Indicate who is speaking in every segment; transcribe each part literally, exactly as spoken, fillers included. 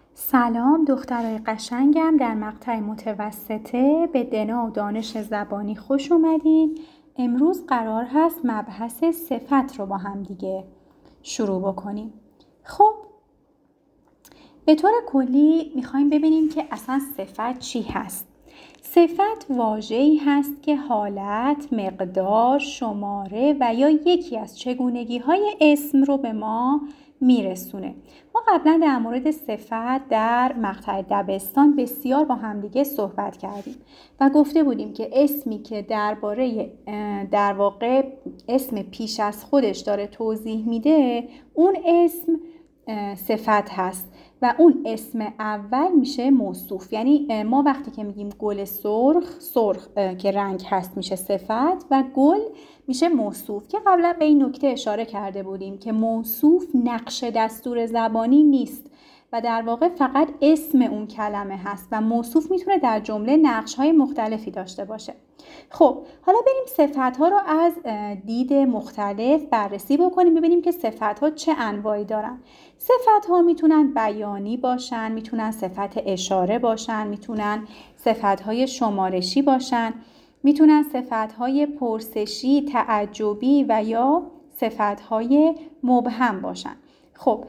Speaker 1: سلام دخترای قشنگم، در مقطع متوسطه به دنا و دانش زبانی خوش اومدین. امروز قرار هست مبحث صفت رو با هم دیگه شروع بکنیم. خب به طور کلی میخوایم ببینیم که اصلا صفت چی هست. صفت واژه‌ای هست که حالت، مقدار، شماره و یا یکی از چگونگی‌های اسم رو به ما میرسونه. ما قبلا در مورد صفت در مقطع دبستان بسیار با همدیگه صحبت کردیم و گفته بودیم که اسمی که درباره در واقع اسم پیش از خودش داره توضیح میده، اون اسم صفت هست و اون اسم اول میشه موصوف. یعنی ما وقتی که میگیم گل سرخ، سرخ که رنگ هست میشه صفت و گل میشه موصوف، که قبلا به این نکته اشاره کرده بودیم که موصوف نقش دستور زبانی نیست و در واقع فقط اسم اون کلمه هست و موصوف میتونه در جمله نقش‌های مختلفی داشته باشه. خب حالا بریم صفت‌ها رو از دید مختلف بررسی بکنیم، ببینیم که صفت‌ها چه انواعی دارن. صفت‌ها میتونن بیانی باشن، میتونن صفت اشاره باشن، میتونن صفت‌های شمارشی باشن، میتونن صفت‌های پرسشی، تعجبی و یا صفت‌های مبهم باشن. خب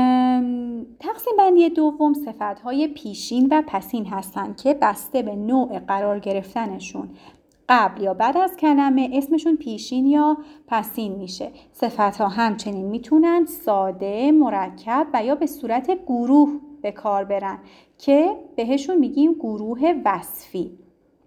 Speaker 1: تقسیم بندی دوم صفت‌های پیشین و پسین هستن که بسته به نوع قرار گرفتنشون قبل یا بعد از کلمه اسمشون پیشین یا پسین میشه. صفت‌ها همچنین میتونن ساده، مرکب و یا به صورت گروه به کار برن که بهشون میگیم گروه وصفی.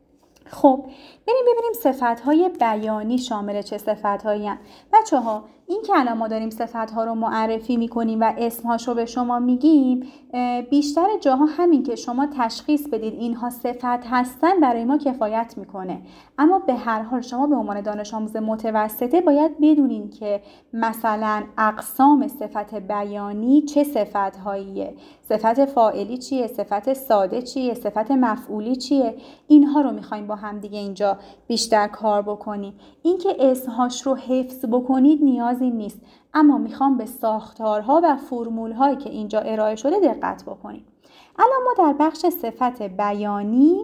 Speaker 1: خب بریم ببینیم صفت‌های بیانی شامل چه صفت‌هایی هستند. بچه‌ها این که الان ما داریم صفت‌ها رو معرفی می‌کنیم و اسم‌هاش رو به شما میگیم، بیشتر جاها همین که شما تشخیص بدید اینها صفت هستن برای ما کفایت میکنه. اما به هر حال شما به عنوان دانش آموز متوسطه باید بدونین که مثلا اقسام صفت بیانی چه صفت‌هاییه، صفت فاعلی چیه، صفت ساده چیه، صفت مفعولی چیه. اینها رو می‌خوایم با هم دیگه اینجا بیشتر کار بکنیم. این که اسمهاش رو حفظ بکنید نیازی نیست، اما میخوام به ساختارها و فرمول‌هایی که اینجا ارائه شده دقت بکنیم. الان ما در بخش صفت بیانی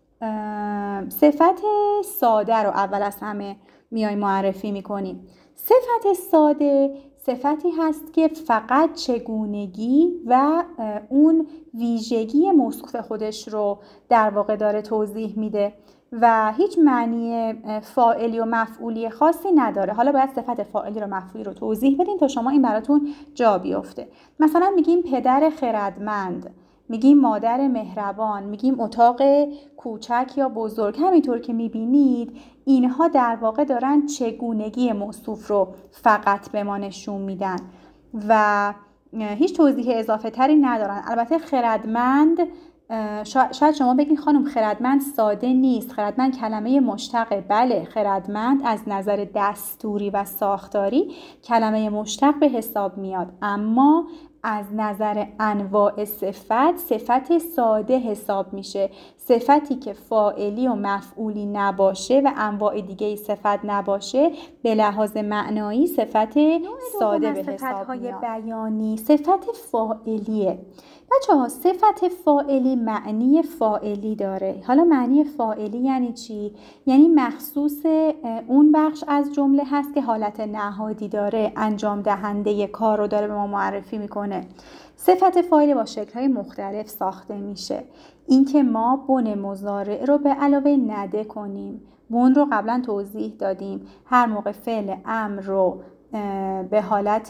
Speaker 1: صفت ساده رو اول از همه میای معرفی میکنیم. صفت ساده صفتی هست که فقط چگونگی و اون ویژگی موصوف خودش رو در واقع داره توضیح میده و هیچ معنی فاعلی و مفعولی خاصی نداره. حالا باید صفت فاعلی رو مفعولی رو توضیح بدین تا شما این براتون جا بیفته. مثلا میگیم پدر خردمند، میگیم مادر مهربان، میگیم اتاق کوچک یا بزرگ. همینطور که میبینید اینها در واقع دارن چگونگی موصوف رو فقط به ما نشون میدن و هیچ توضیح اضافه تری ندارن. البته خردمند، شاید شما بگین خانم خردمند ساده نیست، خردمند کلمه مشتقه. بله، خردمند از نظر دستوری و ساختاری کلمه مشتق به حساب میاد، اما از نظر انواع صفت صفت ساده حساب میشه. صفتی که فاعلی و مفعولی نباشه و انواع دیگه صفت نباشه به لحاظ معنایی صفت ساده به حساب میاد. بیانی صفت فاعلیه. بچه‌ها صفت فاعلی معنی فاعلی داره. حالا معنی فاعلی یعنی چی؟ یعنی مخصوص اون بخش از جمله هست که حالت نهادی داره، انجام دهنده کار رو داره به ما معرفی میکنه. صفت فاعلی با شکل‌های مختلف ساخته میشه. اینکه ما بن مضارع رو به علاوه نده کنیم. بن رو قبلا توضیح دادیم. هر موقع فعل امر رو به حالت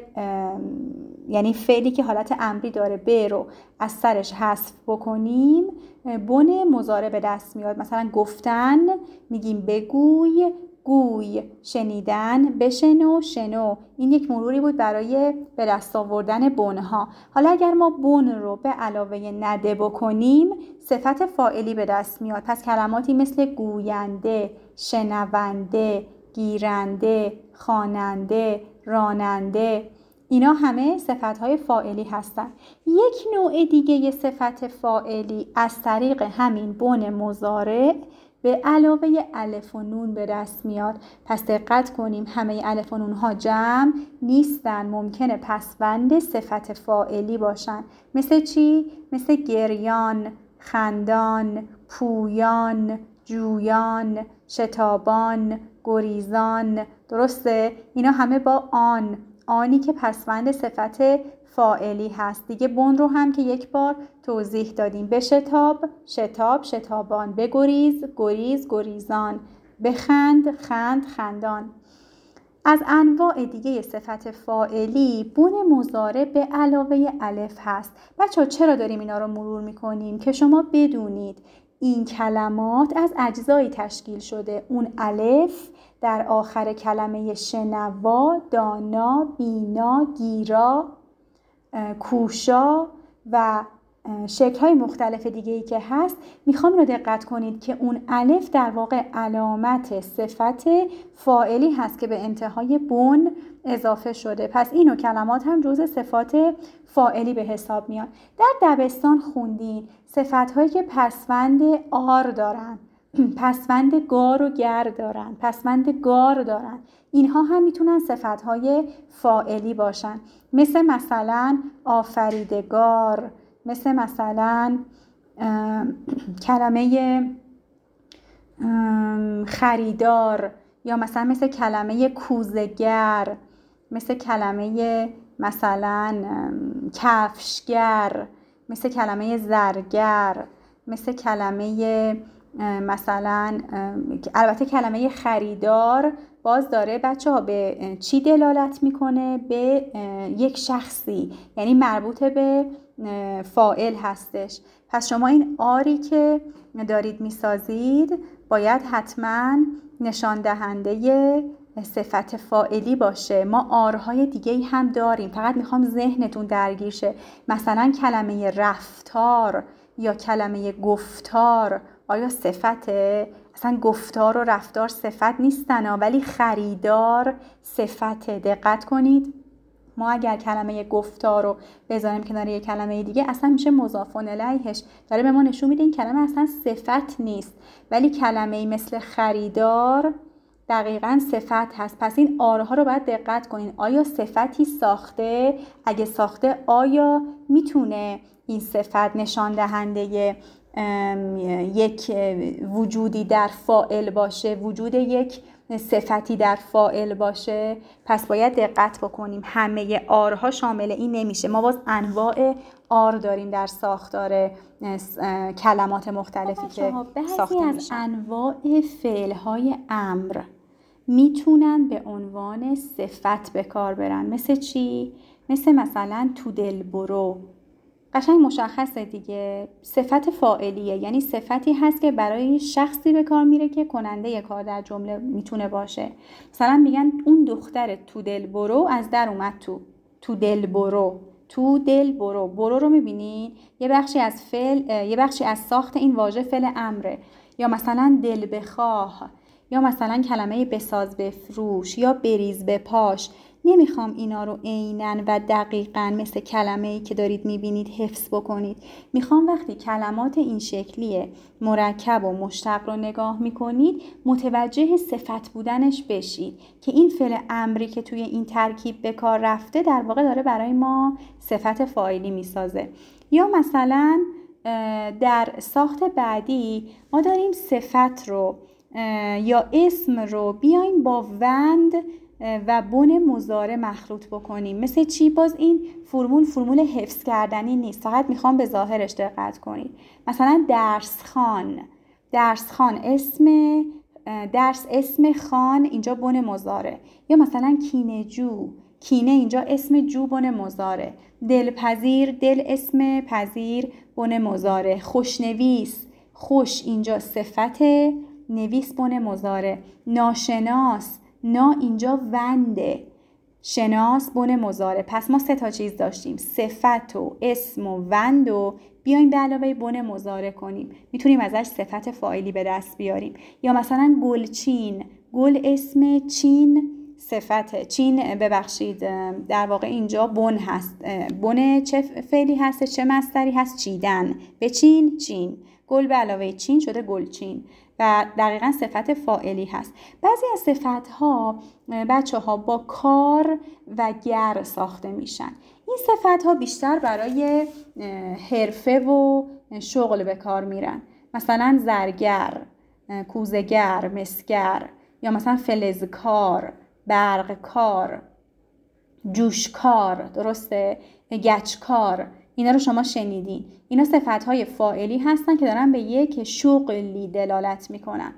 Speaker 1: یعنی فعلی که حالت امری داره به رو از سرش حذف بکنیم بن مضارع به دست میاد. مثلا گفتن میگیم بگوی، گوی، شنیدن، بشنو، شنو. این یک مروری بود برای به دست آوردن بنها. حالا اگر ما بن رو به علاوه نده بکنیم صفت فاعلی به دست میاد. پس کلماتی مثل گوینده، شنونده، گیرنده، خواننده، راننده، اینا همه صفت‌های فاعلی هستن. یک نوع دیگه ی صفت فاعلی از طریق همین بن مضارع به علاوه الف و نون به دست میاد. پس دقت کنیم همه الف و نون ها جمع نیستن، ممکنه پسوند صفت فاعلی باشن. مثل چی؟ مثل گریان، خندان، پویان، جویان، شتابان، گریزان. درسته؟ اینا همه با آن، آنی که پسوند صفت فاعلی هست. دیگه بن رو هم که یک بار توضیح دادیم. به شتاب، شتاب، شتابان. به گریز، گریز، گریزان. بخند، خند، خندان. از انواع دیگه صفت فاعلی بن مضارع به علاوه الف هست. بچه‌ها چرا داریم اینا رو مرور میکنیم؟ که شما بدونید این کلمات از اجزایی تشکیل شده. اون الف در آخر کلمه شنوا، دانا، بینا، گیرا، کوشا و شکل‌های مختلف دیگه‌ای که هست. میخوام رو دقت کنید که اون الف در واقع علامت صفت فاعلی هست که به انتهای بن اضافه شده. پس اینو کلمات هم جزء صفات فاعلی به حساب میان. در دبستان خوندین صفت‌هایی که پسوند آر دارن، پسوند گار و گر دارن، پسوند گار دارن. اینها هم میتونن صفت‌های فاعلی باشن. مثل مثلا آفریدگار، مثل مثلا کلمه خریدار، یا مثلا مثل کلمه کوزه‌گر، مثل کلمه مثلا کفشگر، مثل کلمه زرگر، مثل کلمه مثلا البته کلمه خریدار باز داره بچه ها به چی دلالت میکنه؟ به یک شخصی، یعنی مربوط به فاعل هستش. پس شما این آری که دارید میسازید باید حتما نشان دهنده صفت فاعلی باشه. ما آرهای دیگه هم داریم، فقط میخوام ذهنتون درگیر شه. مثلا کلمه رفتار یا کلمه گفتار آیا صفته؟ اصلا گفتار و رفتار صفت نیستن، ولی خریدار صفته. دقت کنید ما اگر کلمه گفتار رو بذاریم کنار یک کلمه دیگه اصلا میشه مضاف الیهش، داره به ما نشون میده این کلمه اصلا صفت نیست. ولی کلمه مثل خریدار دقیقاً صفت هست. پس این آرها رو باید دقت کنین. آیا صفتی ساخته؟ اگه ساخته آیا میتونه این صفت نشان دهنده یک وجودی در فاعل باشه، وجود یک صفتی در فاعل باشه؟ پس باید دقت بکنیم همه آرها شامل این نمیشه. ما باز انواع آر داریم در ساختار کلمات مختلفی که ساخته میشن. از انواع فعل‌های امر میتونن به عنوان صفت به کار برن. مثل چی؟ مثل مثلا تو دل برو. قشنگ مشخصه دیگه، صفت فاعلیه، یعنی صفتی هست که برای شخصی به کار میره که کننده کار در جمله میتونه باشه. مثلا میگن اون دختر تو دل برو از در اومد تو. تو دل برو، تو دل برو. برو رو میبینین یه بخشی از فعل، یه بخشی از ساخت این واژه فعل امره. یا مثلا دل بخواه، یا مثلا کلمه بساز بفروش، یا بریز بپاش. نمیخوام اینا رو عیناً و دقیقاً مثل کلمه‌ای که دارید میبینید حفظ بکنید. میخوام وقتی کلمات این شکلی مرکب و مشتق رو نگاه میکنید متوجه صفت بودنش بشید که این فعل امری که توی این ترکیب به کار رفته در واقع داره برای ما صفت فاعلی میسازه. یا مثلا در ساخت بعدی ما داریم صفت رو یا اسم رو بیایم با وند و بن مضارع مخلوط بکنیم. مثل چی؟ باز این فرمول فرمول حفظ کردنی نیست، فقط میخوام به ظاهرش دقت کنید. مثلا درس خان، درس خان اسم، درس اسم، خان اینجا بن مضارع. یا مثلا کینه جو، کینه اینجا اسم جو بن مضارع. دلپذیر، دل اسم پذیر بن مضارع. خوشنویس، خوش اینجا صفت، نویس بن مضارع. ناشناس، نا اینجا ونده، شناس بن مضارع. پس ما سه تا چیز داشتیم، صفت و اسم و وند و بیایم به علاوه بن مضارع کنیم، میتونیم ازش صفت فاعلی به دست بیاریم. یا مثلا گلچین، گل اسم، چین صفته. چین ببخشید در واقع اینجا بن هست. بن چه فعلی هست؟ چه مصدری هست؟ چیدن. به چین، چین. گل به علاوه چین شده گلچین و دقیقاً صفت فاعلی هست. بعضی از صفت‌ها بچه ها با کار و گر ساخته میشن. این صفت‌ها بیشتر برای حرفه و شغل به کار میرن. مثلا زرگر، کوزه‌گر، مسگر، یا مثلا فلزکار، برقکار، جوشکار، درسته؟ گچکار. اینا رو شما شنیدین. اینا صفت‌های فاعلی هستن که دارن به یک شغلی دلالت میکنن.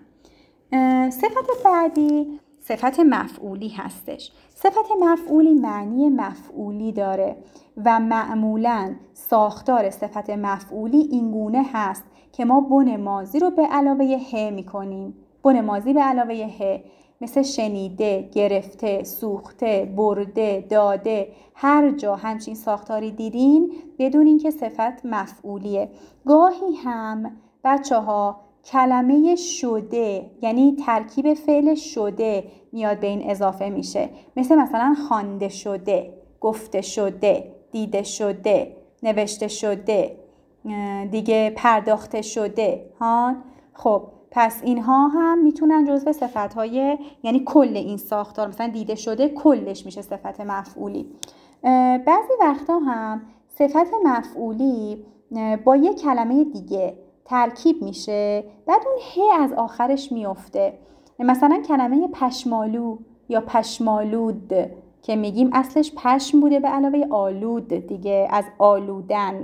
Speaker 1: صفت بعدی صفت مفعولی هستش. صفت مفعولی معنی مفعولی داره و معمولاً ساختار صفت مفعولی اینگونه هست که ما بن ماضی رو به علاوه ه میکنیم. بن ماضی به علاوه ه، مثل شنیده، گرفته، سوخته، برده، داده. هر جا همچین ساختاری دیدین بدونین که صفت مفعولیه. گاهی هم بچه ها کلمه شده، یعنی ترکیب فعل شده میاد به این اضافه میشه، مثل مثلا خوانده شده، گفته شده، دیده شده، نوشته شده، دیگه پرداخته شده ها. خب پس اینها هم میتونن جزو صفت‌های، یعنی کل این ساختار، مثلا دیده شده کلش میشه صفت مفعولی. بعضی وقتا هم صفت مفعولی با یک کلمه دیگه ترکیب میشه، بعد اون ه از آخرش میفته. مثلا کلمه پشمالو یا پشمالود که میگیم اصلش پشم بوده به علاوه آلود دیگه، از آلودن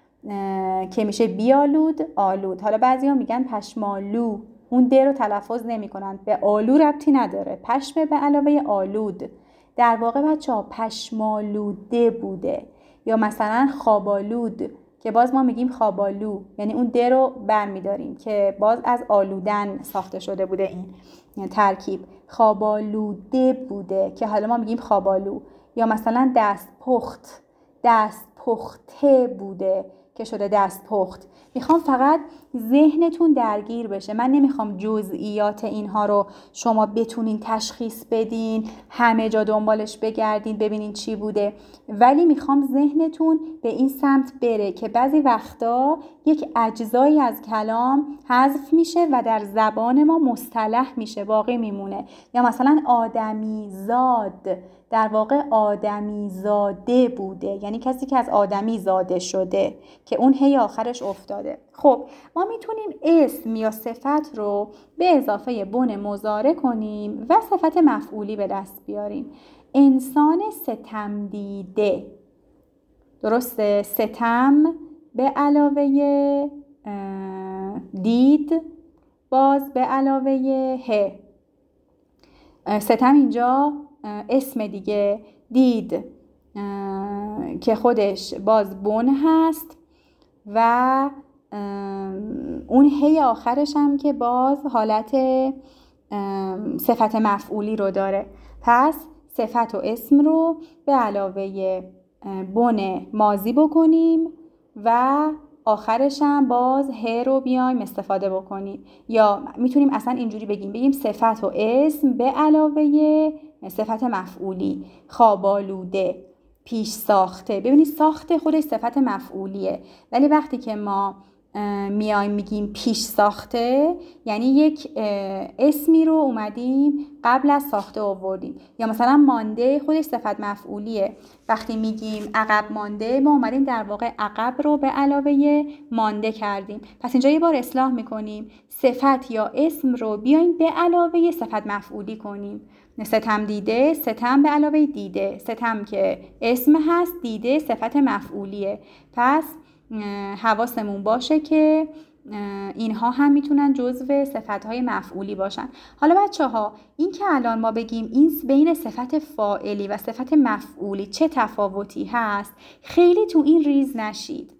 Speaker 1: که میشه بیالود آلود. حالا بعضی ها میگن پشمالو، اون د رو تلفظ نمی کنن، به آلو ربطی نداره، پشم به علاوه آلود. در واقع بچه ها پشمالوده بوده. یا مثلا خوابالود که باز ما میگیم خوابالو، یعنی اون د رو بر میداریم که باز از آلودن ساخته شده بوده این ترکیب. خوابالوده بوده که حالا ما میگیم خوابالو. یا مثلا دست پخت، دست پخته بوده که شده دست پخت. میخوام فقط ذهنتون درگیر بشه. من نمیخوام جزئیات اینها رو شما بتونین تشخیص بدین، همه جا دنبالش بگردین ببینین چی بوده، ولی میخوام ذهنتون به این سمت بره که بعضی وقتا یک اجزایی از کلام حذف میشه و در زبان ما مصطلح میشه، باقی میمونه. یا مثلا آدمی زاد در واقع آدمی زاده بوده، یعنی کسی که از آدمی زاده شده که اون هی آخرش افتاده. خب ما میتونیم اسم یا صفت رو به اضافه بن مضارع کنیم و صفت مفعولی به دست بیاریم. انسان ستم دیده، درسته؟ ستم به علاوه دید باز به علاوه ه. ستم اینجا اسم دیگه، دید که خودش باز بن هست و اون هی آخرش هم که باز حالت صفت مفعولی رو داره. پس صفت و اسم رو به علاوه بن ماضی بکنیم و آخرش هم باز ه رو بیایم استفاده بکنیم. یا میتونیم اصلا اینجوری بگیم بگیم صفت و اسم به علاوه صفت مفعولی. خوابالوده، پیش ساخته. ببینید ساخته خودش صفت مفعولیه، ولی وقتی که ما میایم میگیم پیش ساخته یعنی یک اسمی رو اومدیم قبل از ساخته آوردیم. یا مثلا مانده خودش صفت مفعولیه، وقتی میگیم عقب مانده ما اومدیم در واقع عقب رو به علاوه مانده کردیم. پس اینجا یه بار اصلاح میکنیم، صفت یا اسم رو بیایم به علاوه صفت مفعولی کنیم. ستم دیده، ستم به علاوه دیده، ستم که اسم هست، دیده صفت مفعولیه. پس حواسمون باشه که اینها هم میتونن جزو صفتهای مفعولی باشن. حالا بچه ها این که الان ما بگیم این بین صفت فاعلی و صفت مفعولی چه تفاوتی هست، خیلی تو این ریز نشید.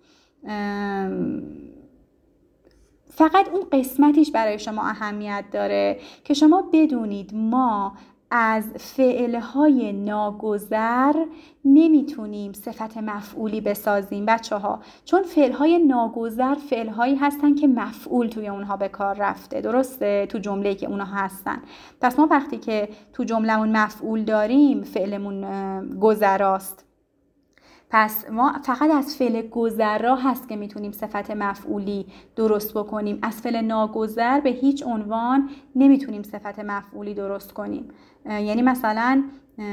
Speaker 1: فقط اون قسمتیش برای شما اهمیت داره که شما بدونید ما از فعلهای ناگزر نمیتونیم صفت مفعولی بسازیم بچه ها، چون فعلهای ناگزر فعلهایی هستن که مفعول توی اونها به کار رفته، درسته؟ تو جمله‌ای که اونها هستن. پس ما وقتی که تو جمله‌مون مفعول داریم فعلمون گذراست. پس ما فقط از فعل گذرا هست که میتونیم صفت مفعولی درست بکنیم. از فعل ناگذر به هیچ عنوان نمیتونیم صفت مفعولی درست کنیم. یعنی مثلا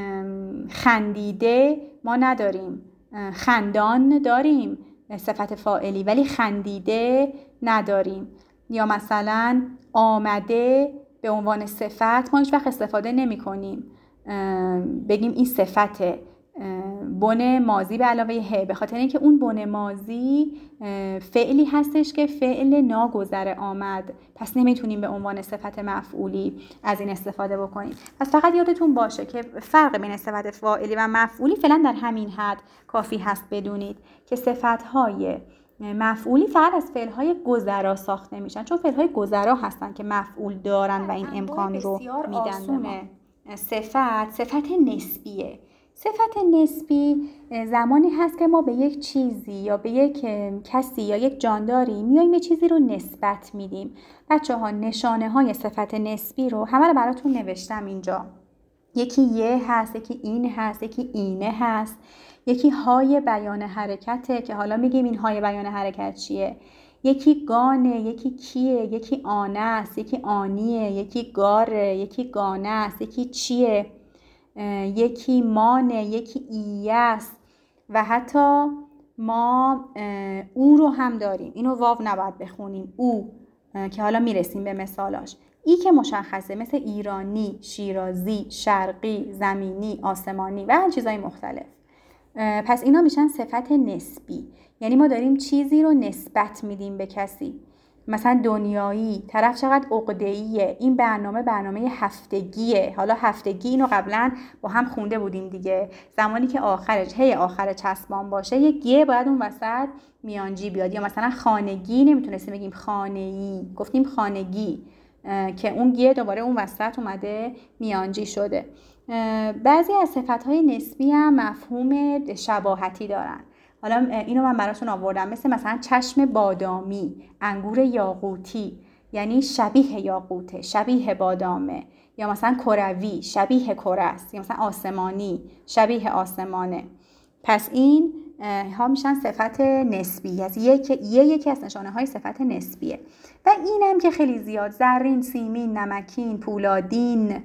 Speaker 1: خندیده ما نداریم، خندان داریم صفت فاعلی ولی خندیده نداریم. یا مثلا آمده به عنوان صفت ما هیچ وقت استفاده نمی کنیم بگیم این صفته بن ماضی به علاوه ه، به خاطر اینکه اون بن ماضی فعلی هستش که فعل ناگذر آمد، پس نمیتونیم به عنوان صفت مفعولی از این استفاده بکنیم. پس فقط یادتون باشه که فرق بین صفت فاعلی و مفعولی فعلا در همین حد کافی هست بدونید که صفت‌های مفعولی فقط از فعل‌های گذرا ساخته میشن، چون فعل‌های گذرا هستن که مفعول دارن و این امکان رو میدن به ما. صفت صفت نسبیه. صفت نسبی زمانی هست که ما به یک چیزی یا به یک کسی یا یک جانداری میایم یه چیزی رو نسبت میدیم. بچه ها نشانه های صفت نسبی رو همه رو براتون نوشتم اینجا. یکی یه هست، یکی این هست، یکی اینه هست، یکی های بیان حرکته که حالا میگیم این های بیان حرکت چیه، یکی گانه، یکی کیه، یکی آنه است، یکی آنیه، یکی گاره، یکی گانه است، یکی چیه، یکی مانه، یکی ایه است و حتی ما او رو هم داریم. اینو واو نباید بخونیم، او که حالا میرسیم به مثالاش. ای که مشخصه مثل ایرانی، شیرازی، شرقی، زمینی، آسمانی و هر چیزای مختلف. پس اینا میشن صفت نسبی، یعنی ما داریم چیزی رو نسبت میدیم به کسی. مثلا دنیایی، طرف چقدر عقده‌ایه، این برنامه برنامه هفتگیه. حالا هفتگی اینو قبلا با هم خونده بودیم دیگه، زمانی که آخرش هی آخر چسبان باشه یه گیه باید اون وسط میانجی بیاد. یا مثلا خانگی نمیتونستیم بگیم خانه‌ای، گفتیم خانگی که اون گیه دوباره اون وسط اومده میانجی شده. بعضی از صفت‌های نسبی هم مفهوم شباهتی دارن. حالا اینو من براتون آوردم، مثل مثلا چشم بادامی، انگور یاقوتی، یعنی شبیه یاقوته، شبیه بادامه. یا مثلا کروی، شبیه کره است. یا مثلا آسمانی، شبیه آسمانه. پس این ها میشن صفت نسبی، از یک یه یکی از نشانه های صفت نسبیه. و اینم که خیلی زیاد، زرین، سیمین، نمکین، پولادین،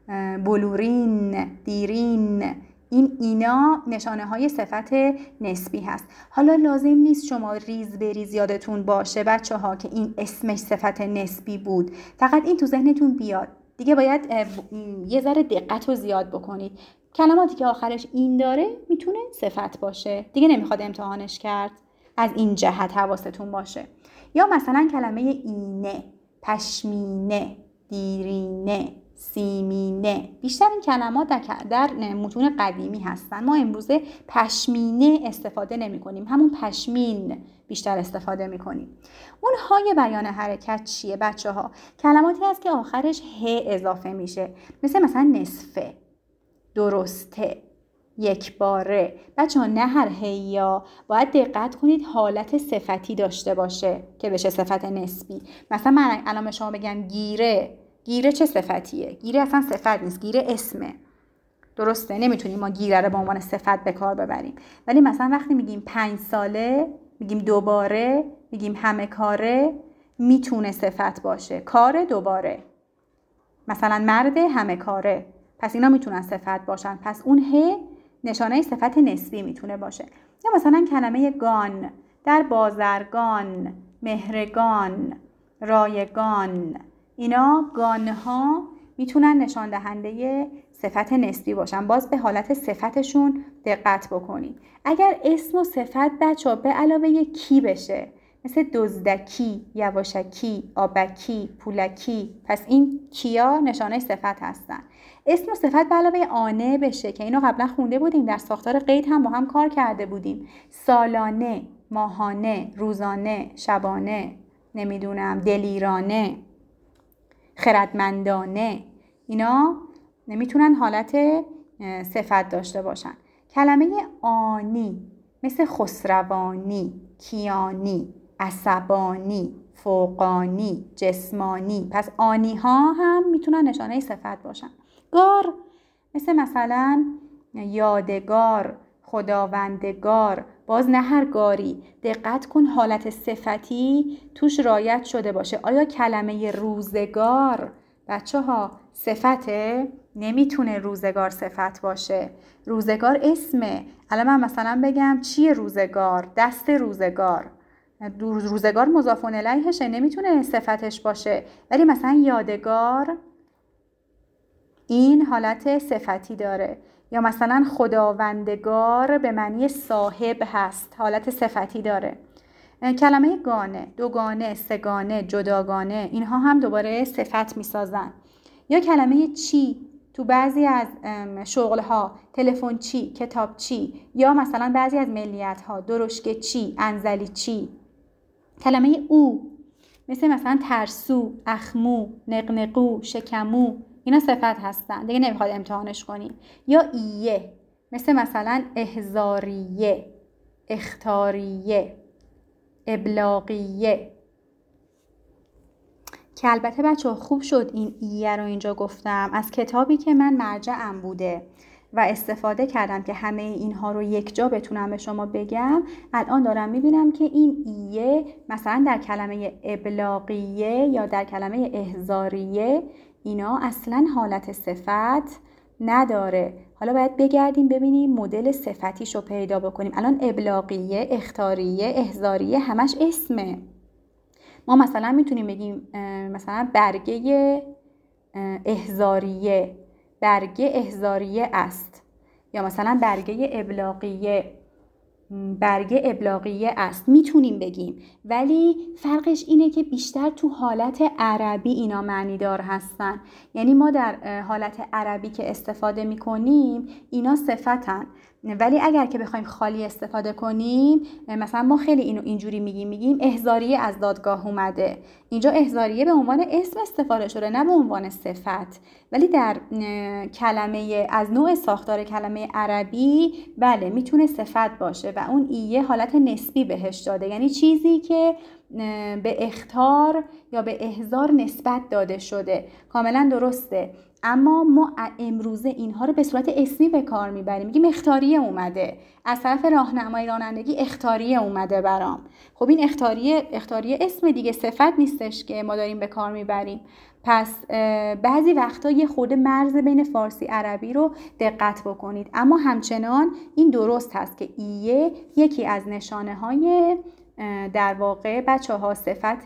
Speaker 1: بلورین، دیرین، این اینا نشانه های صفت نسبی هست. حالا لازم نیست شما ریز به ریز یادتون باشه بچه ها که این اسمش صفت نسبی بود، فقط این تو ذهنتون بیاد دیگه. باید یه ذره دقت رو زیاد بکنید. کلماتی که آخرش این داره میتونه صفت باشه دیگه، نمیخواد امتحانش کرد، از این جهت حواستون باشه. یا مثلا کلمه اینه، پشمینه، دیرینه، سیمینه، بیشتر این کلمات در, در متون قدیمی هستن. ما امروزه پشمینه استفاده نمی کنیم، همون پشمین بیشتر استفاده می کنیم. اون های بیان حرکت چیه بچه ها؟ کلماتی هست که آخرش ه اضافه میشه، مثل مثلا نصفه، درسته، یک باره. بچه ها نه هر هیا باید دقت کنید حالت صفتی داشته باشه که بشه صفت نسبی. مثلا من الان شما بگم گیره، گیره چه صفتیه؟ گیره اصلا صفت نیست، گیره اسمه، درسته؟ نمیتونیم ما گیره رو به عنوان صفت به کار ببریم. ولی مثلا وقتی میگیم پنج ساله، میگیم دوباره، میگیم همه کاره، میتونه صفت باشه. کار دوباره، مثلا مرد همه کاره، پس اینا میتونن صفت باشن. پس اون ه نشانه صفت نسبی میتونه باشه. یا مثلا کلمه گان، در بازرگان، مهرگان، رایگان، اینا گانها میتونن نشان دهنده صفت نسبی باشن. باز به حالت صفتشون دقت بکنید. اگر اسم و صفت بچه به علاوه کی بشه، مثل دزدکی، یواشکی، آبکی، پولکی، پس این کیا نشانه صفت هستن. اسم و صفت به علاوه آنه بشه که اینو قبلا خونده بودیم، در ساختار قید هم با هم کار کرده بودیم. سالانه، ماهانه، روزانه، شبانه، نمیدونم دلیرانه، خردمندانه، اینا نمیتونن حالت صفت داشته باشن. کلمه آنی مثل خسروانی، کیانی، عصبانی، فوقانی، جسمانی، پس آنی ها هم میتونن نشانه صفت باشن. گار مثل مثلا یادگار، خداوندگار، باز نه هر گاری. دقت کن حالت صفتی توش رعایت شده باشه. آیا کلمه روزگار بچه ها صفته؟ نمیتونه روزگار صفت باشه. روزگار اسمه. الان من مثلا بگم چیه روزگار؟ دست روزگار. روزگار مضاف الیهشه، نمیتونه صفتش باشه. ولی مثلا یادگار این حالت صفتی داره. یا مثلا خداوندگار به معنی صاحب هست، حالت صفتی داره. کلمه گانه، دوگانه، سگانه، جداگانه، اینها هم دوباره صفت میسازن. یا کلمه چی تو بعضی از شغلها، تلفن چی، کتاب چی، یا مثلا بعضی از ملیت ها درشک چی، انزلی چی. کلمه او مثل مثلا ترسو، اخمو، نقنقو، شکمو، اینا صفت هستن، دیگه نمیخواد امتحانش کنی. یا ایه مثل مثلا احضاریه، اختاریه، ابلاغیه. که البته بچه خوب شد این ایه رو اینجا گفتم، از کتابی که من مرجعم بوده و استفاده کردم که همه اینها رو یک جا بتونم به شما بگم. الان دارم میبینم که این ایه مثلا در کلمه ابلاغیه یا در کلمه احضاریه اینا اصلا حالت صفت نداره. حالا باید بگردیم ببینیم مدل صفتیشو پیدا بکنیم. الان ابلاغیه، اختاریه، احضاریه همش اسمه. ما مثلا میتونیم بگیم مثلا برگه احضاریه، برگه احضاریه است. یا مثلا برگه ابلاغیه، برگه ابلاغیه است، میتونیم بگیم. ولی فرقش اینه که بیشتر تو حالت عربی اینا معنی دار هستن. یعنی ما در حالت عربی که استفاده میکنیم اینا صفتن، ولی اگر که بخوایم خالی استفاده کنیم مثلا ما خیلی اینو اینجوری میگیم میگیم احضاریه از دادگاه اومده. اینجا احضاریه به عنوان اسم استفاده شده، نه به عنوان صفت. ولی در کلمه از نوع ساختار کلمه عربی بله میتونه صفت باشه و اون ایه حالت نسبی بهش داده، یعنی چیزی که به اخطار یا به احضار نسبت داده شده. کاملا درسته. اما ما امروزه اینها رو به صورت اسمی به کار میبریم، میگیم اختاریه اومده، از طرف راهنمای رانندگی اختاریه اومده برام. خب این اختاریه اختاریه اسم دیگه، صفت نیستش که ما داریم به کار میبریم. پس بعضی وقتا یه خورده مرز بین فارسی عربی رو دقت بکنید. اما همچنان این درست هست که ایه یکی از نشانه های در واقع بچه ها صفت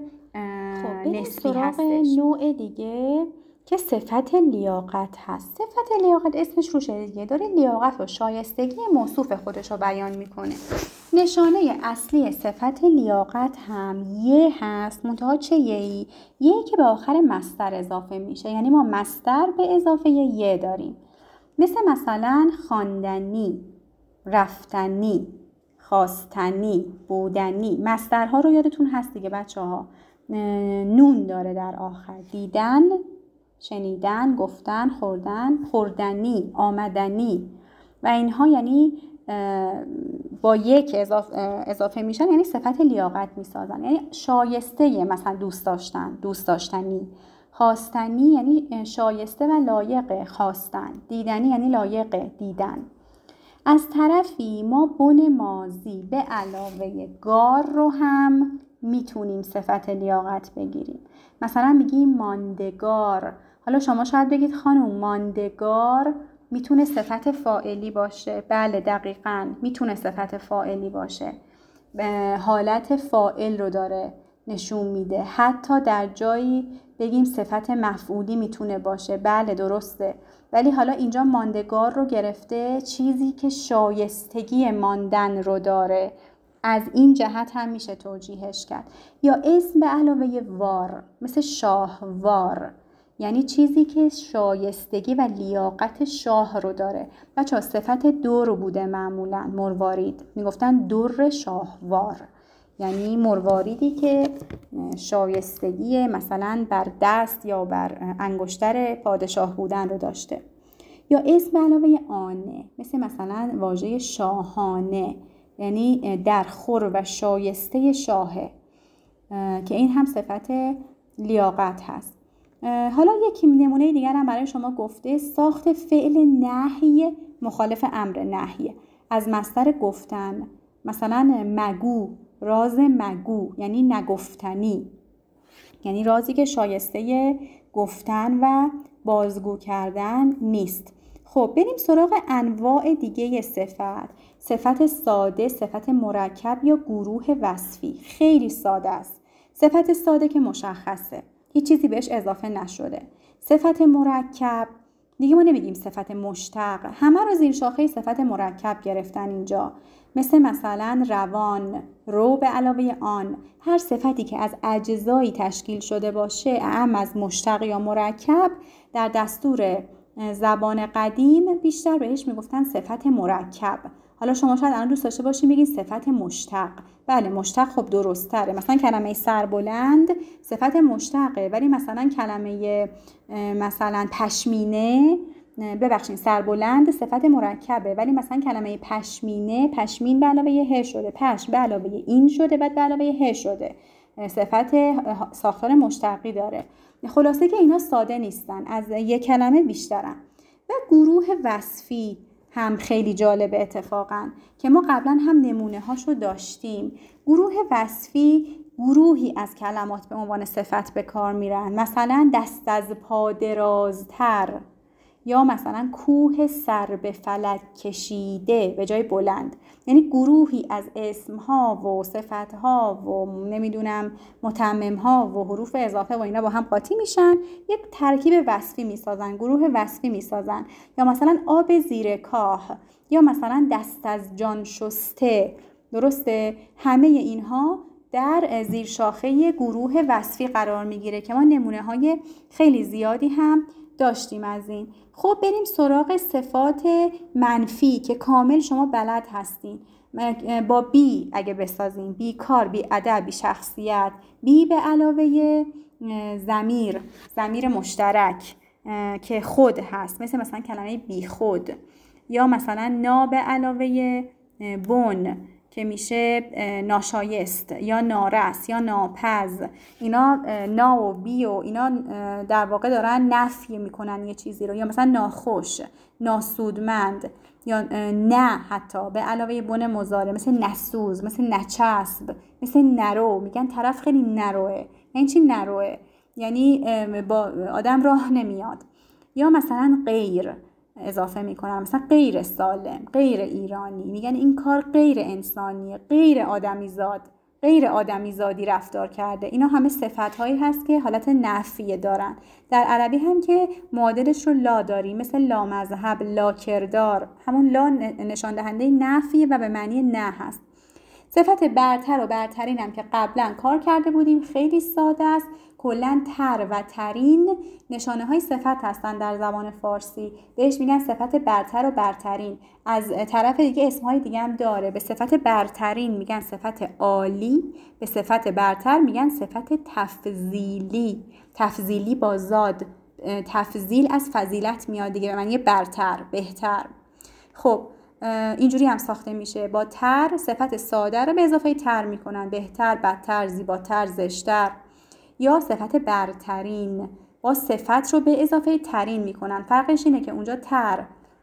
Speaker 1: نسبی هستش. نوع دیگه که صفت لیاقت هست. صفت لیاقت اسمش روشه دیگه، داره لیاقت و شایستگی موصوف خودش رو بیان میکنه. نشانه اصلی صفت لیاقت هم یه هست، منتها چه یه‌ای؟ یه که به آخر مصدر اضافه میشه، یعنی ما مصدر به اضافه یه داریم. مثل مثلا خواندنی، رفتنی، خواستنی، بودنی. مصدرها رو یادتون هست دیگه بچه ها، نون داره در آخر. دیدن، شنیدن، گفتن، خوردن، خوردنی، آمدنی و اینها یعنی با یک اضافه, اضافه میشن، یعنی صفت لیاقت میسازن. یعنی شایسته مثلا دوست داشتن، دوست داشتنی. خواستنی یعنی شایسته و لایق خواستن. دیدنی یعنی لایق دیدن. از طرفی ما بن ماضی به علاوه گار رو هم میتونیم صفت لیاقت بگیریم. مثلا میگیم ماندگار. حالا شما شاید بگید خانم ماندگار میتونه صفت فاعلی باشه. بله دقیقاً میتونه صفت فاعلی باشه، حالت فاعل رو داره نشون میده. حتی در جایی بگیم صفت مفعولی میتونه باشه. بله درسته. ولی حالا اینجا ماندگار رو گرفته، چیزی که شایستگی ماندن رو داره. از این جهت هم میشه توجیهش کرد. یا اسم به علاوه وار، مثل شاهوار، یعنی چیزی که شایستگی و لیاقت شاه رو داره. بچه ها صفت دور بوده معمولا، مروارید میگفتن دور شاهوار، یعنی مرواریدی که شایستگی مثلا بر دست یا بر انگشتر پادشاه بودن رو داشته. یا اسم به علاوه آنه، مثل مثلا واژه شاهانه، یعنی درخور و شایسته شاهه، که این هم صفت لیاقت هست. حالا یکی نمونه دیگر هم برای شما گفته، ساخت فعل نهی مخالف امر نهی. از مصدر گفتن. مثلا مگو، راز مگو یعنی نگفتنی، یعنی رازی که شایسته گفتن و بازگو کردن نیست. خب بریم سراغ انواع دیگه صفت. صفت ساده، صفت مرکب یا گروه وصفی. خیلی ساده است. صفت ساده که مشخصه، هیچ چیزی بهش اضافه نشده. صفت مرکب دیگه ما نمیگیم صفت مشتق، همه رو زیر شاخه صفت مرکب گرفتن اینجا. مثل مثلا روان، رو به علاوه آن. هر صفتی که از اجزایی تشکیل شده باشه، اعم از مشتق یا مرکب، در دستور زبان قدیم بیشتر بهش میگفتن صفت مرکب. حالا شما شاید الان دوست داشته باشین بگین صفت مشتق. بله مشتق خب درست تره. مثلا کلمه سربلند صفت مشتقه، ولی مثلا کلمه مثلا پشمینه، ببخشید سربلند صفت مرکبه، ولی مثلا کلمه پشمینه، پشمین به علاوه ه شده، پشم به علاوه این شده، بعد به علاوه ه شده، صفت ساختار مشتقی داره. خلاصه که اینا ساده نیستن، از یک کلمه بیشترن. و گروه وصفی هم خیلی جالبه اتفاقا، که ما قبلا هم نمونه هاشو داشتیم. گروه وصفی گروهی از کلمات به عنوان صفت به کار میرن. مثلا دست از پا درازتر، یا مثلا کوه سر به فلک کشیده به جای بلند. یعنی گروهی از اسمها و صفتها و نمیدونم متممها و حروف اضافه و اینا با هم قاطی میشن، یک ترکیب وصفی میسازن، گروه وصفی میسازن. یا مثلا آب زیر کاه، یا مثلا دست از جان شسته. درسته؟ همه اینها در زیر شاخه گروه وصفی قرار میگیره که ما نمونه های خیلی زیادی هم داشتیم از این. خب بریم سراغ صفات منفی که کامل شما بلد هستین. با بی اگه بسازیم، بی کار، بی ادب، بی شخصیت. بی به علاوه ضمیر، ضمیر مشترک که خود هست، مثل مثلا کلمه بی خود. یا مثلا نا به علاوه بن که میشه ناشایست یا نارس یا ناپز. اینا نا و بی و اینا در واقع دارن نفی میکنن یه چیزی رو. یا مثلا ناخوش، ناسودمند، یا نه حتی به علاوه بن مضارع، مثل نسوز، مثل نچسب، مثل نرو. میگن طرف خیلی نروه. یعنی چی نروه؟ یعنی با آدم راه نمیاد. یا مثلا غیر اضافه میکنن، مثلا غیر سالم، غیر ایرانی. میگن این کار غیر انسانیه، غیر آدمیزاد، غیر آدمیزادی رفتار کرده. اینا همه صفت‌هایی هست که حالت نفیه دارن. در عربی هم که معادلش رو لا داریم، مثل لا مذهب، لا کردار. همون لا نشان دهنده نفیه و به معنی نه هست. صفت برتر و برترین هم که قبلا کار کرده بودیم، خیلی ساده است. کلاً تر و ترین نشانه های صفت هستن در زبان فارسی. بهش میگن صفت برتر و برترین. از طرف دیگه اسمهای دیگه هم داره. به صفت برترین میگن صفت عالی، به صفت برتر میگن صفت تفضیلی. تفضیلی با زاد، تفضیل از فضیلت میاد دیگه، به معنی برتر، بهتر. خب اینجوری هم ساخته میشه. با تر صفت ساده رو به اضافه تر میکنن، بهتر، بدتر، زیباتر، زشتر. یا صفت برترین با صفت رو به اضافه ترین میکنن. فرقش اینه که اونجا تر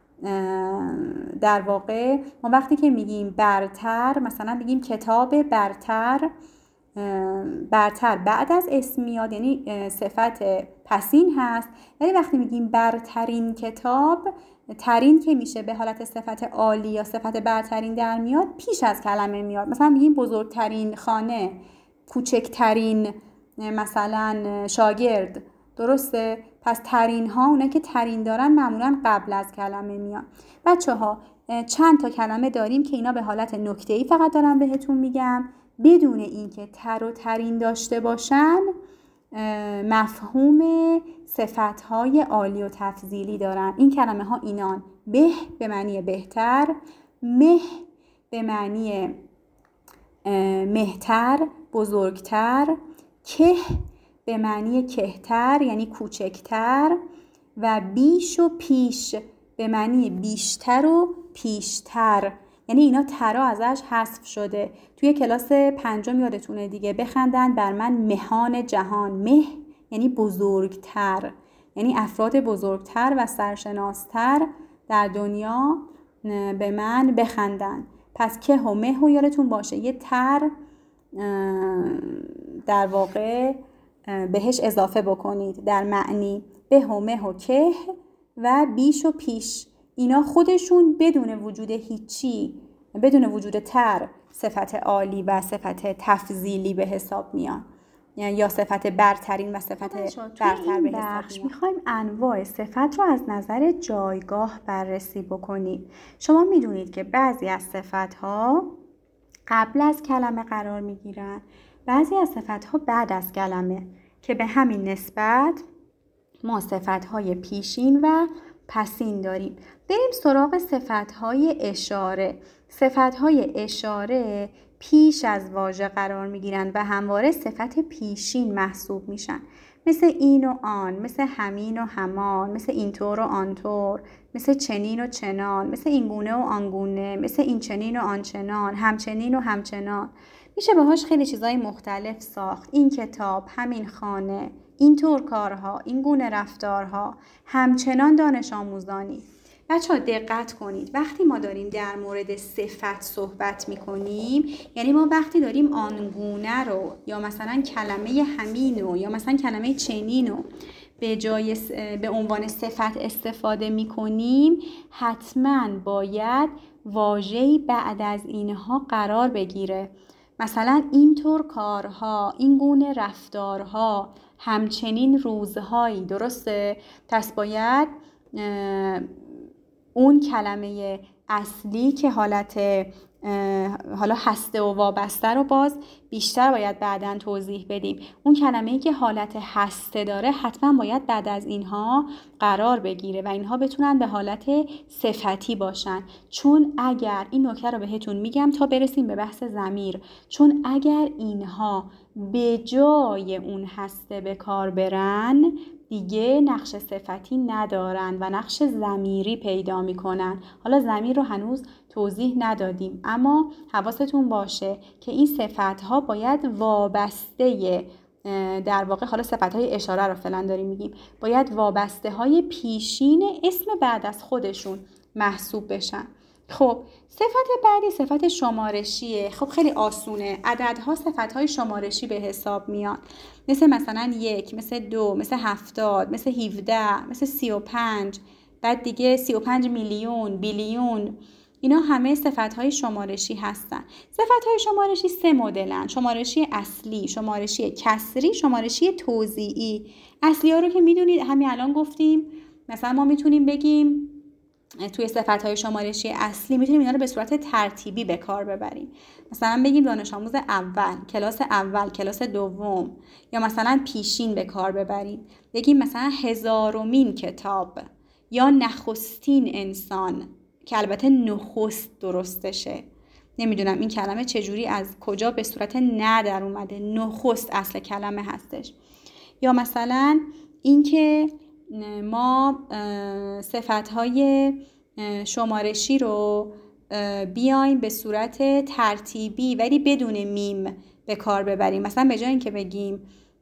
Speaker 1: در واقع ما وقتی که میگیم برتر، مثلا بگیم کتاب برتر، برتر بعد از اسم میاد، یعنی صفت پسین هست. ولی وقتی میگیم برترین کتاب، ترین که میشه به حالت صفت عالی یا صفت برترین در میاد، پیش از کلمه میاد. مثلا میگیم بزرگترین خانه، کوچکترین مثلا شاگرد. درسته؟ پس ترین ها، اونا که ترین دارن معمولا قبل از کلمه میان. بچه ها چند تا کلمه داریم که اینا به حالت نکته‌ای فقط دارم بهتون میگم، بدون اینکه تر و ترین داشته باشن مفهوم صفت‌های عالی و تفضیلی دارن. این کلمه ها اینان: به به معنی بهتر، مه به معنی مهتر، بزرگتر، که به معنی کهتر یعنی کوچکتر، و بیش و پیش به معنی بیشتر و پیشتر. یعنی اینا ترا ازش حذف شده. توی کلاس پنجم یادتونه دیگه، بخندن بر من مهان جهان. مه یعنی بزرگتر، یعنی افراد بزرگتر و سرشناستر در دنیا به من بخندن. پس که و مه و یادتون باشه یه تر در واقع بهش اضافه بکنید در معنی. به و مه و که و بیش و پیش، اینا خودشون بدون وجود هیچی، بدون وجود تر، صفت عالی و صفت تفضیلی به حساب میان، یا صفت برترین و صفت برتر به حساب میان. میخوایم انواع صفت رو از نظر جایگاه بررسی بکنیم. شما میدونید که بعضی از صفت ها قبل از کلمه قرار میگیرن، بعضی از صفت ها بعد از کلمه، که به همین نسبت ما صفت های پیشین و پسین داریم. بریم سراغ صفت های اشاره. صفت های اشاره پیش از واژه قرار میگیرند و همواره صفت پیشین محسوب میشن، مثل این و آن، مثل همین و همان، مثل اینطور و آنطور، مثل چنین و چنان، مثل اینگونه و آنگونه، مثل این چنین و آنچنان، همچنین و همچنان. میشه باهاش خیلی چیزای مختلف ساخت. این کتاب، همین خانه، اینطور کارها، این گونه رفتارها، همچنان دانش آموزانی. بچه‌ها دقت کنید، وقتی ما داریم در مورد صفت صحبت میکنیم، یعنی ما وقتی داریم آنگونه رو یا مثلا کلمه همین رو یا مثلا کلمه چنین رو به جای به عنوان صفت استفاده میکنیم، حتما باید واژه‌ای بعد از اینها قرار بگیره. مثلا اینطور کارها، این گونه رفتارها، همچنین روزهایی. درسته؟ پس باید اون کلمه اصلی که حالت حالا هسته و وابسته رو باز بیشتر باید بعداً توضیح بدیم. اون کلمه‌ای که حالت هسته داره حتما باید بعد از اینها قرار بگیره و اینها بتونن به حالت صفتی باشن. چون اگر این نکته رو بهتون میگم تا برسیم به بحث ضمیر، چون اگر اینها به جای اون هسته به کار برن دیگه نقش صفتی ندارن و نقش ضمیری پیدا میکنن. حالا ضمیر رو هنوز توضیح ندادیم، اما حواستون باشه که این صفت‌ها باید وابسته، در واقع حالا صفت‌های اشاره رو فعلا داریم میگیم، باید وابسته های پیشین اسم بعد از خودشون محسوب بشن. خب صفت بعدی صفت شمارشیه. خب خیلی آسونه، عددها صفت‌های شمارشی به حساب میان، مثل مثلا یک، مثل دو، مثل هفتاد، مثل هفده، مثل سی و پنج، بعد دیگه سی و پنج میلیون، بیلیون. اینا همه صفت‌های شمارشی هستن. صفت‌های شمارشی سه مدلن: شمارشی اصلی، شمارشی کسری، شمارشی توزیعی. اصلی ها رو که میدونید، همین الان گفتیم. مثلا ما میتونیم بگیم توی صفت‌های شمارشی اصلی میتونیم اینا رو به صورت ترتیبی به کار ببریم. مثلا بگیم دانش آموز اول، کلاس اول، کلاس دوم، یا مثلا پیشین به کار ببریم. بگیم مثلا هزارمین کتاب، یا نخستین انسان، که البته نخست درستشه. نمیدونم این کلمه چجوری از کجا به صورت نه در اومده، نخست اصل کلمه هستش. یا مثلا اینکه ما صفت‌های شمارشی رو بیایم به صورت ترتیبی ولی بدون میم به کار ببریم. مثلا به جای اینکه بگیم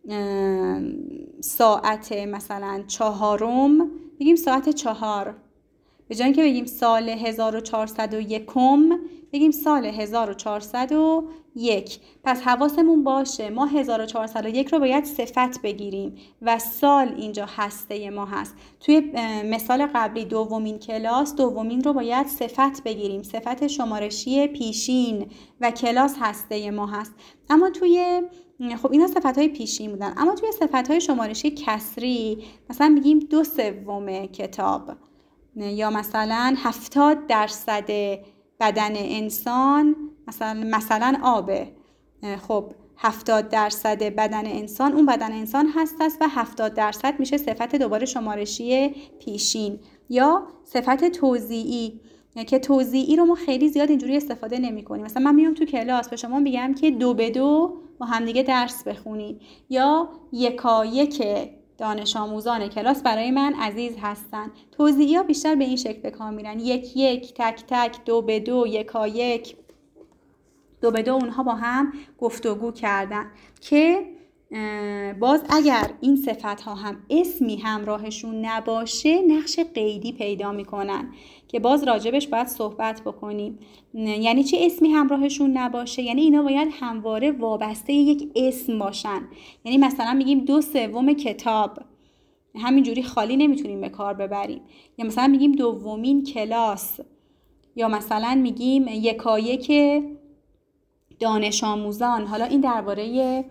Speaker 1: ساعت مثلا چهارم، بگیم ساعت چهار. به جای اینکه بگیم سال هزار و چهارصد و یکم، بگیم سال هزار و چهارصد و یک. پس حواسمون باشه ما هزار و چهارصد و یک رو باید صفت بگیریم و سال اینجا هسته ما هست. توی مثال قبلی دومین کلاس، دومین رو باید صفت بگیریم، صفت شمارشی پیشین، و کلاس هسته ما هست. اما توی خب اینا صفت‌های پیشین بودن. اما توی صفت‌های شمارشی کسری مثلا میگیم دو سوم کتاب، یا مثلا هفتاد درصد بدن انسان مثلا مثلا آبه. خب هفتاد درصد بدن انسان اون بدن انسان هست است و هفتاد درصد میشه صفت دوباره شمارشی پیشین. یا صفت توزیعی، که توزیعی رو ما خیلی زیاد اینجوری استفاده نمی کنیم. مثلا من میام تو کلاس به شما میگم که دو به دو با هم دیگه درس بخونید، یا یکایک دانش آموزان کلاس برای من عزیز هستن. توزیعی ها بیشتر به این شکل به کار میرن: یک یک، تک تک، دو به دو، یکایک. دو به دو اونها با هم گفتگو کردن. که باز اگر این صفت ها هم اسمی همراهشون نباشه نقش قیدی پیدا میکنن که باز راجبش باید صحبت بکنیم. یعنی چی اسمی همراهشون نباشه؟ یعنی اینا باید همواره وابسته یک اسم باشن. یعنی مثلا میگیم دو سوم کتاب، همینجوری خالی نمیتونیم به کار ببریم. یا مثلا میگیم دومین کلاس، یا مثلا میگیم یکایک دانش آموزان. حالا این درباره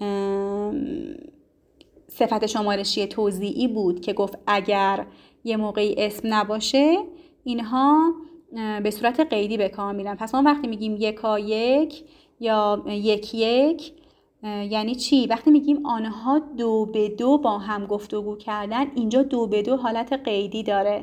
Speaker 1: صفت شمارشی توضیحی بود که گفت اگر یه موقعی اسم نباشه اینها به صورت قیدی به کار میرن. پس ما وقتی میگیم یکایک یا یک یک یعنی چی؟ وقتی میگیم آنها دو به دو با هم گفتگو کردن، اینجا دو به دو حالت قیدی داره.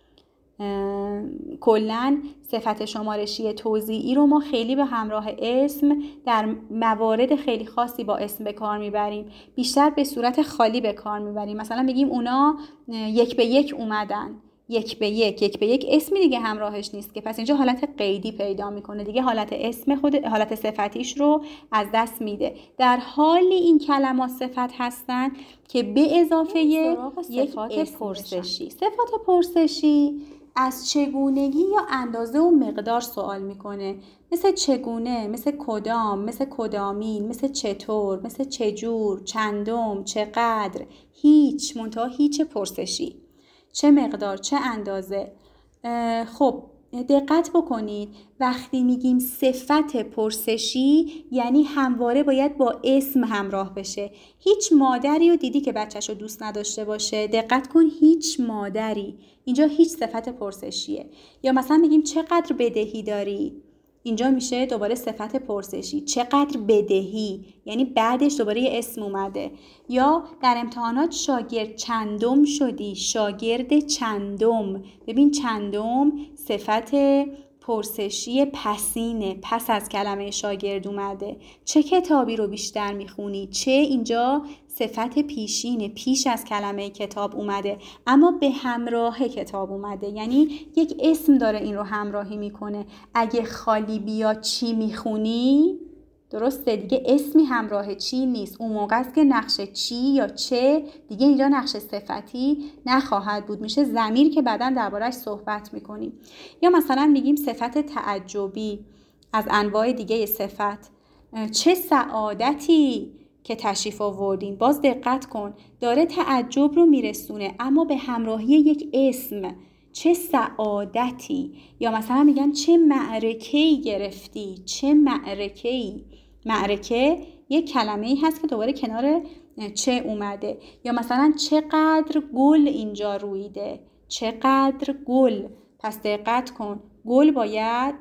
Speaker 1: کلن صفت شمارشی توضیحی رو ما خیلی به همراه اسم در موارد خیلی خاصی با اسم به کار میبریم، بیشتر به صورت خالی به کار میبریم. مثلا میگیم اونا یک به یک اومدن، یک به یک یک به یک اسمی دیگه همراهش نیست که، پس اینجا حالت قیدی پیدا میکنه دیگه، حالت اسم خود حالت صفتیش رو از دست میده. در حالی این کلمات صفت هستن که به اضافه یک صفات پرسشی. صفات پرسشی از چگونگی یا اندازه و مقدار سوال میکنه، مثل چگونه، مثل کدام، مثل کدامین، مثل چطور، مثل چجور، چندم، چقدر، هیچ، منتها هیچ پرسشی، چه مقدار، چه اندازه. خب دقت بکنید وقتی میگیم صفت پرسشی یعنی همواره باید با اسم همراه بشه. هیچ مادری رو دیدی که بچه‌شو دوست نداشته باشه؟ دقت کن، هیچ مادری. اینجا هیچ صفت پرسشیه. یا مثلا میگیم چقدر بدهی داری؟ اینجا میشه دوباره صفت پرسشی، چقدر بدهی، یعنی بعدش دوباره یه اسم اومده. یا در امتحانات شاگرد چندم شدی؟ شاگرد چندم. ببین چندم صفت پرسشی پسینه، پس از کلمه شاگرد اومده. چه کتابی رو بیشتر میخونی؟ چه اینجا صفت پیشینه، پیش از کلمه کتاب اومده اما به همراه کتاب اومده، یعنی یک اسم داره این رو همراهی میکنه. اگه خالی بیا چی میخونی؟ درسته دیگه، اسمی همراه چی نیست. اون موقع است که نقش چی یا چه دیگه اینجا نقش صفتی نخواهد بود، میشه ضمیر که بعداً درباره‌اش صحبت میکنیم. یا مثلا میگیم صفت تعجبی از انواع دیگه صفت، چه سعادتی که تشریف آوردین. باز دقت کن داره تعجب رو میرسونه اما به همراهی یک اسم، چه سعادتی. یا مثلا میگن چه معرکه‌ای گرفتی، چه معرکه‌ای. معرکه یک کلمه‌ای هست که دوباره کنار چه اومده. یا مثلا چقدر گل اینجا رویده، چقدر گل. پس دقت کن گل باید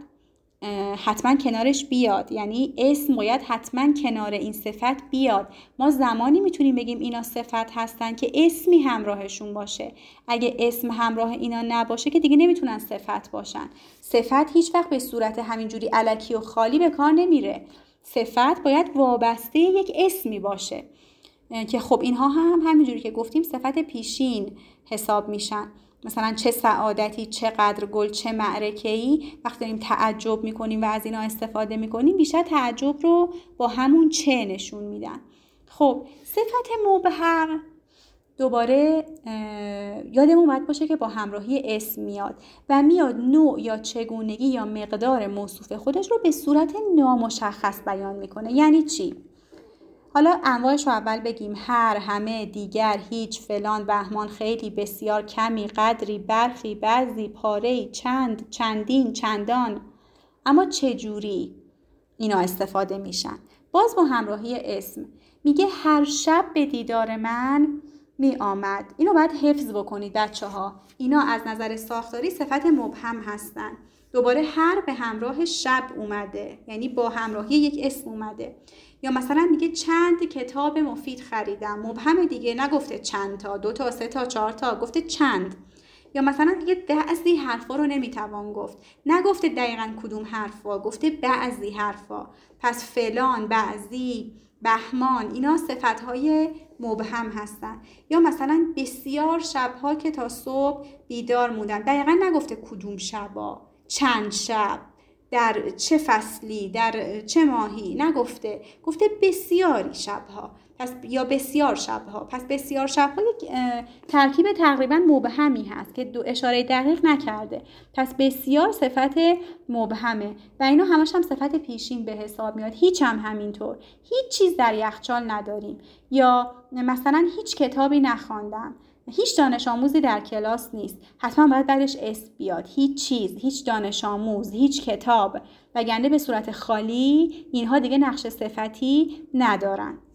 Speaker 1: حتما کنارش بیاد، یعنی اسم باید حتما کنار این صفت بیاد. ما زمانی میتونیم بگیم اینا صفت هستن که اسمی همراهشون باشه. اگه اسم همراه اینا نباشه که دیگه نمیتونن صفت باشن. صفت هیچ وقت به صورت همینجوری الکی و خالی به کار نمیره. صفت باید وابسته یک اسمی باشه که خب اینها هم همینجوری که گفتیم صفت پیشین حساب میشن. مثلا چه سعادتی، چقدر گل، چه معرکه‌ای. وقتی داریم تعجب میکنیم و از اینا استفاده میکنیم بیشتر تعجب رو با همون چه نشون میدن. خب صفت مبهم دوباره یادمون باید باشه که با همراهی اسم میاد و میاد نوع یا چگونگی یا مقدار موصوف خودش رو به صورت نامشخص بیان میکنه. یعنی چی؟ حالا انواعش رو اول بگیم: هر، همه، دیگر، هیچ، فلان، بهمان، خیلی، بسیار، کمی، قدری، برخی، بعضی، پاره‌ای، چند، چندین، چندان. اما چجوری اینا استفاده میشن؟ باز با همراهی اسم. میگه هر شب به دیدار من می آمد. اینو باید حفظ بکنید بچه ها. اینا از نظر ساختاری صفت مبهم هستن. دوباره هر به همراه شب اومده، یعنی با همراهی یک اسم اومده. یا مثلا میگه چند کتاب مفید خریدم، مبهم دیگه، نگفته چند تا، دو تا، سه تا، چهار تا، گفته چند. یا مثلا میگه بعضی حرفا رو نمیتوان گفت، نگفته دقیقاً کدوم حرفا، گفته بعضی حرفا. پس فلان، بعضی، بهمان، اینا صفتهای مبهم هستن. یا مثلا بسیار شبها که تا صبح بیدار موندن، دقیقاً نگفته کدوم شبا، چند شب. در چه فصلی، در چه ماهی نگفته، گفته بسیاری شبها، پس یا بسیار شبها. پس بسیار شبها یک ترکیب تقریبا مبهمی هست که دو اشاره دقیق نکرده. پس بسیار صفت مبهمه و اینا همش هم صفت پیشین به حساب میاد. هیچ هم همینطور، هیچ چیز در یخچال نداریم، یا مثلا هیچ کتابی نخواندم، هیچ دانش آموزی در کلاس نیست. حتما باید بعدش اسم بیاد. هیچ چیز، هیچ دانش آموز، هیچ کتاب، وگرنه به صورت خالی اینها دیگه نقش صفتی ندارن.